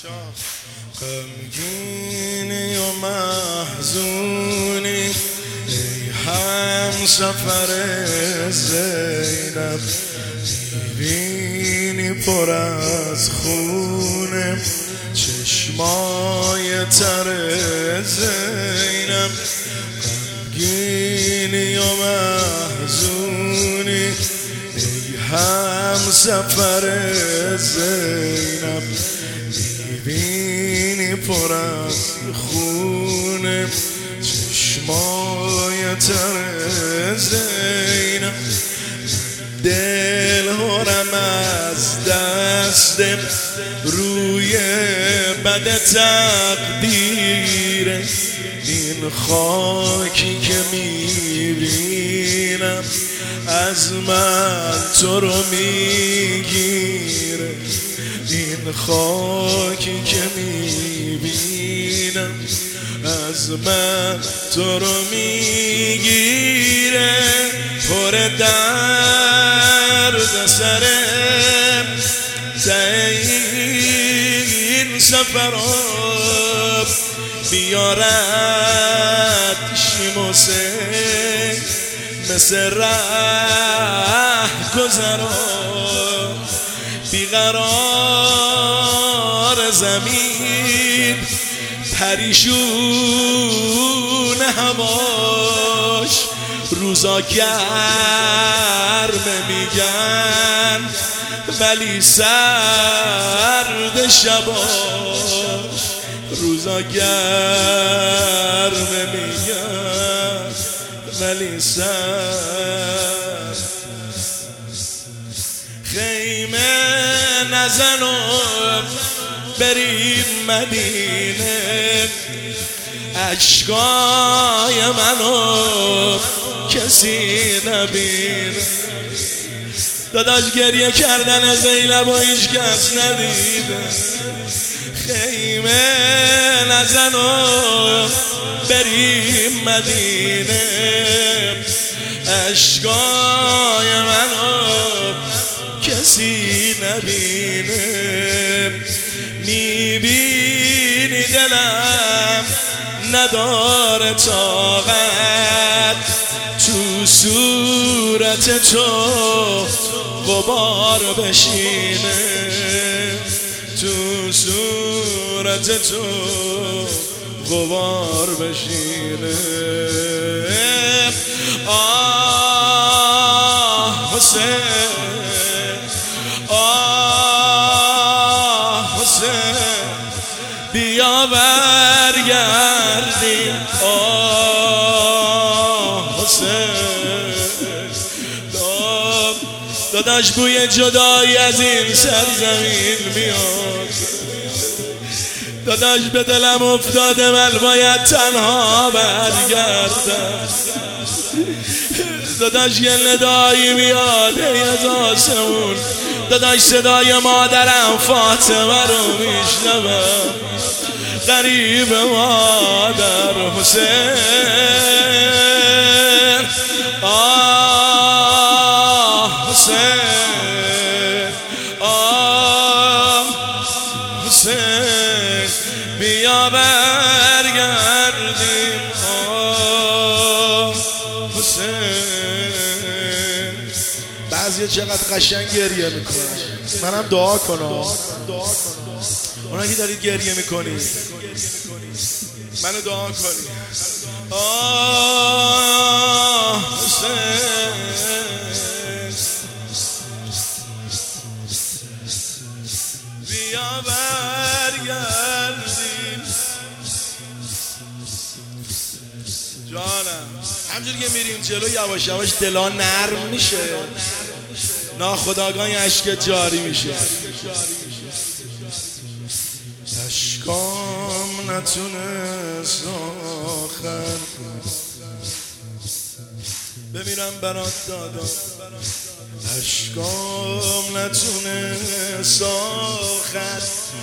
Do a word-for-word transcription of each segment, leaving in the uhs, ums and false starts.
غمگینی و محزونی ای هم سفر زینب، میبینی پر از خونه چشمای تر زینب. غمگینی و محزونی ای هم سفر زینب، میبینی پر از خونه چشمای تر زینب. دل هرم از دست روی بد تقدیر، این خاکی که میبینم از من تو رو میگیره. این خاکی که میبینم از من تو رو میگیره. پر درد سرم ته این سفرم، بیارد شیموسه مثل ره گذرم. بیقرار زمین پریشون هواش، روزا گرم میگن ولی سرد شباش. روزا گرم میگن ولی سرد. خیمه نزنم بریم مدینه، اشکای منو کسی نبینه. داداش گریه کردن زینب و هیچ کس ندیده. خیمه نزنم بریم مدینه، اشکای منو کسی نبینه. میبینی دلم نداره طاقت، تو صورت تو غبار بشینه. تو صورت تو غبار بشینه. آه حسین، آه حسین، بیا برگردیم. آه حسین، داداش بوی جدایی از این سرزمین میاد. داداش به دلم افتاده من باید تنها برگردم. داداش یه ندایی میاد از آسمون، داداش صدای مادرم فاطمه رو میشنوم. غریب مادر حسین، آه حسین، آه حسین، بیا برگردیم. آه حسین. بعضی چقدر قشنگ گریه میکنن، منم دعا کنم. اونا که دارید گریه میکنید منو دعا کنید. آه حسین، بیا برگردیم. جانم همجوری که میریم جلو یواش یواش دلا نرم میشه، ناخودآگاه اشک جاری میشه. اشکام نتونست آخر بمیرم برات دادا. اشکام نتونست آخر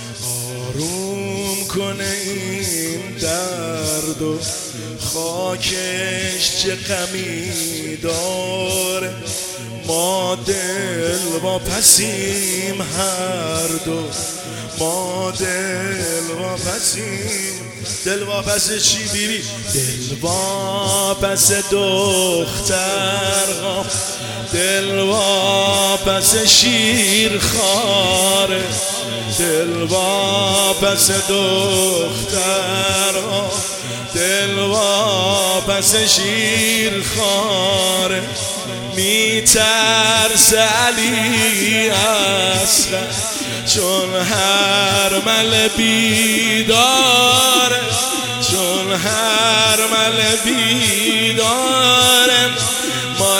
آروم کنه این درد و خاکش چه غمی داره. ما دل با پسیم هر دو، ما دل با پسیم. دل با پس چی بیبی؟ دل با پس دختر، دل با پس شیر خاره، دل با پس دختر، دل با پس شیر خاره. می ترس علی اصغر چون هر مل بیداره، چون هر مل بیداره. ما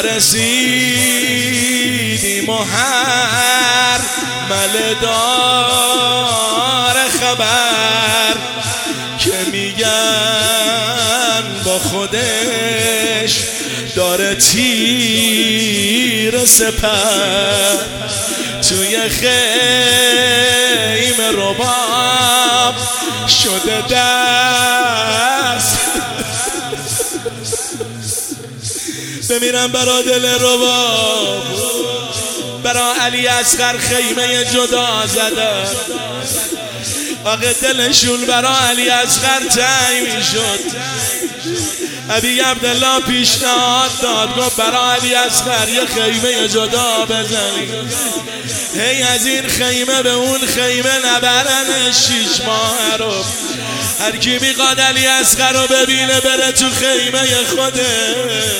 رسیدیم و هر مل داره خبر که میگن با خودش داره تیر سپر. توی خیمه رباب شده دست بمیرم برا دل رباب. برا علی اصغر خیمه جدا زده، آقا دلشون برا علی اصغر تنگ میشد. ابی عبدالله پیشنهاد داد، گفت برا علی اصغر یه خیمه جدا بزنی. هی از این خیمه به اون خیمه نبرن شیش ماه رو. هر کی میخواد علی اصغر رو ببینه بره تو خیمه خوده،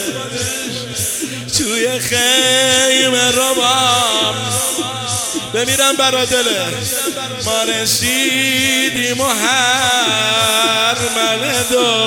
توی خیمه رباب. بمیرم برا دله. ما رسیدیم و هر ملدو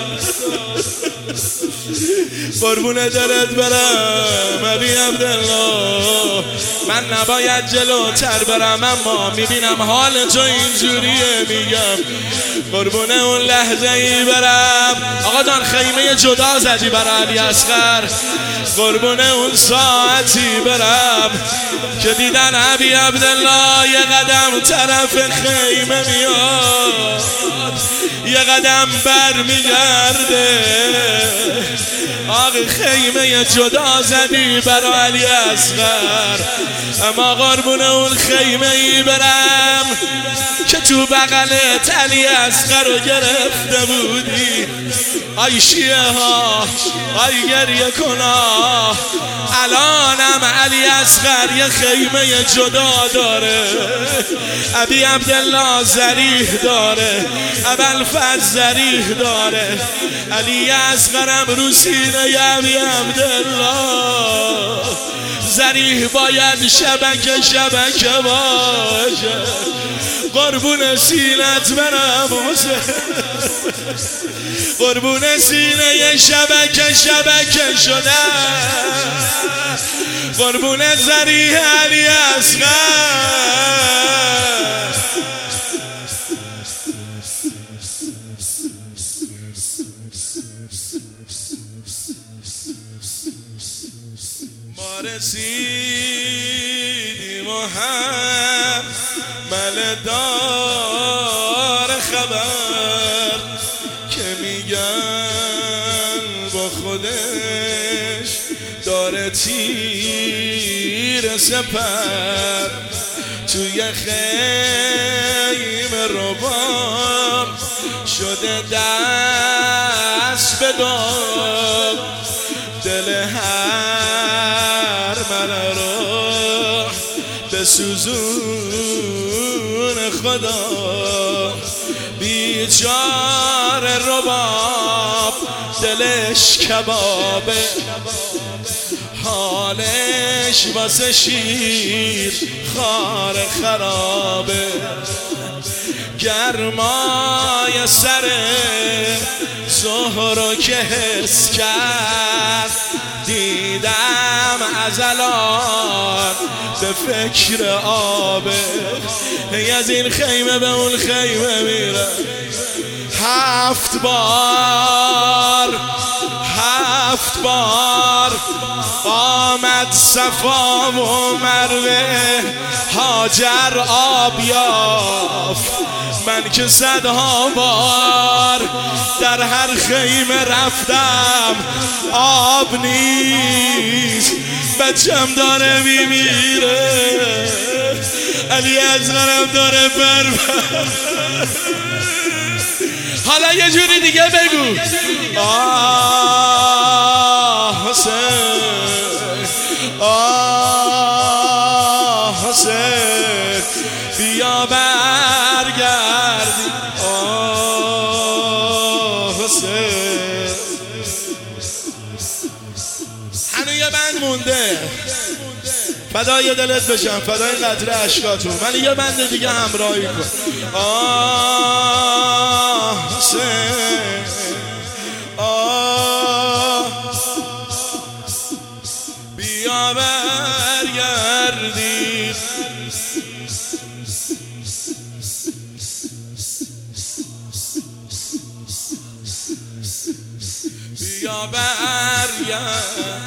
قربون دلت برم ابی عبدالله. من نباید جلوتر برم اما میبینم حال تو اینجوریه، میگم قربون اون لحظه ای برم. آقا جان خیمه جدا زدی برا علی اصغر، قربون اون ساعتی برم که دیدن ابی عبدالله یه قدم طرف خیمه میاد، یه قدم بر میگرده. آقا خیمه جدا زدی برا علی اصغر، اما قربون اون خیمه ای برم که تو بغلت علی اصغر رو گرفته بودی. آی شیعه ها، آی گریه کنا، الانم علی اصغر یه خیمه جدا داره. ابی عبدالله ذریح داره، ابوالفضل ذریح داره. علی اصغرم رو سینه ابی عبدالله. ذریح باید شبکه شبکه باشه، قربون سینت برم حسین، قربون سینه شبکه شبکه شده، قربون ذریح علی اصغر. ما رسیدیم و هم ملدار خبر که میگن با خودش داره تیر سپر. توی خیمه رباب شده دست به دام، دل هر من رو به سوزون خدا. بیچاره رباب دلش کبابه، حالش واسه شیر خار خرابه. گرمای سر زهرو که حس کرد، دیدم از الان به فکر آبه. هی از این خیمه به اون خیمه میره، هفت بار هفت بار آمد صفا و مروه، هاجر آب یافت من که صدها بار در هر خیمه رفتم آب نیست، بچم داره میمیره، علی اصغرم داره بربر. حالا یه جوری دیگه بگو آه حسین، آه حسین بیا برگردی، آه حسین. هنو یه بند مونده، فدای دلت بشم، فدای قطره اشکاتون، من یه بند دیگه همراهی کن. آه حسین، آه بیا برگردی، بیا برگرد،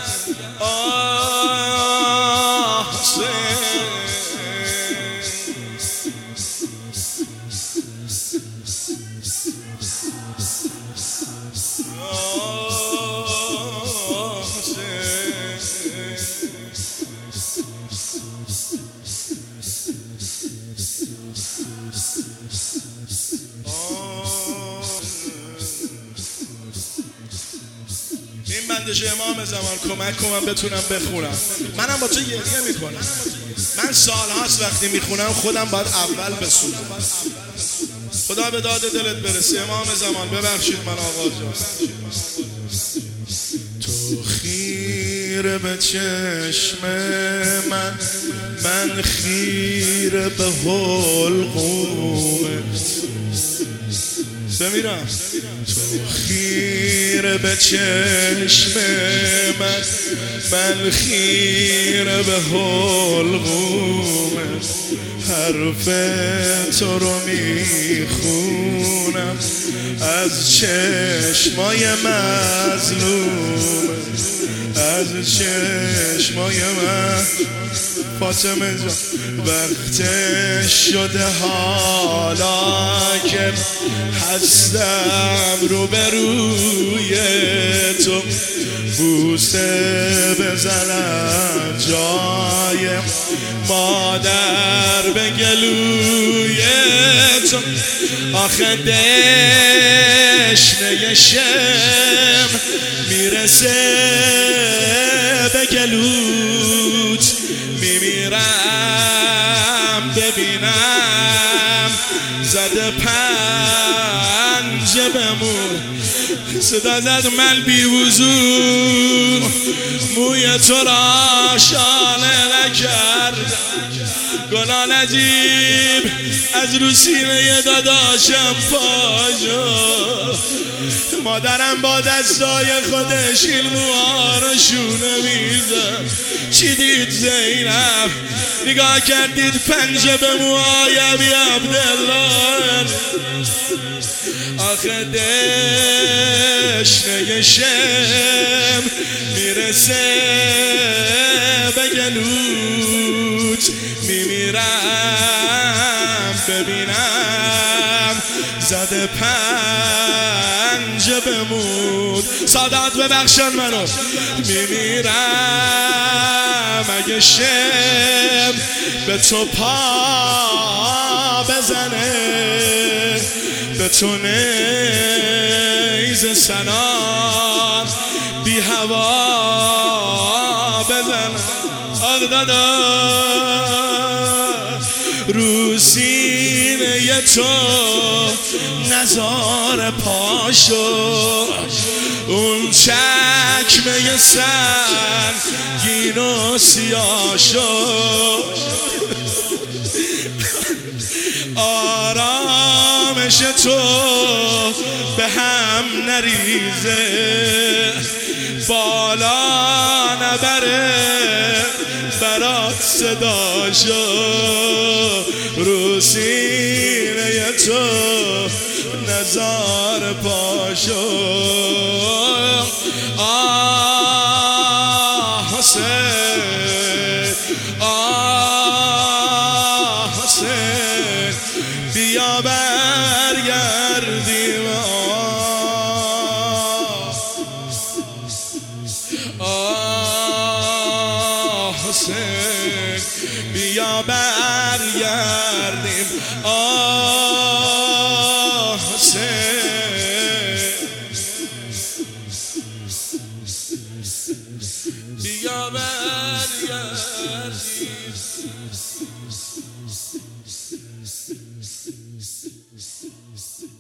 آه حسین. این بندش امام زمان کمک کنم بتونم بخونم، منم با تو گریه میکنم. من سال هاست وقتی میخونم خودم باید اول بسونم. خدا به داد دلت برسه امام زمان، ببخشید من آقا جان. تو خیره به چشم من، من خیره به حلقومت بمیرم. تو خیره به چشم من، من خیره به حلقومت، حرف تو رو میخونم از چشمای مظلوم، از چشمای من. فاطمه جان وقتش شده حالا که هستم رو به روی تو، بوسه بزنم جای مادر به گلوی تو. آخه دشنه شم میرسه به گلوت، میمیرم ببینم زده پنجه بمون. صدا زد من بی وضو موی تو را شانه نکردم، گناه نجیب از رو سینه داداشم پاشو. مادرم با دستای خودش این موها رو شونه میزد. چی دید زینب؟ نگاه کردید پنجه به موهای ابی عبدالله. آخه دشنه شم میرسه به گلوت، میمیرم ببینم زده پنجه بمود. سادات ببخشن منو، میمیرم اگه شم به تو پا بزنه، به تو نیز سنا بی هوا بزنه. آق دادا رو سینه تو نزار پاشو، اون چکمه سنگین و سیاشو. آرامش تو به هم نریزه، بالا نبره برات صداشو. رو سینه تو نزار پاشو. آه حسین، آه حسین. حسین بیا برگردیم آه حسین بیا برگردیم آه حسین بیا برگردیم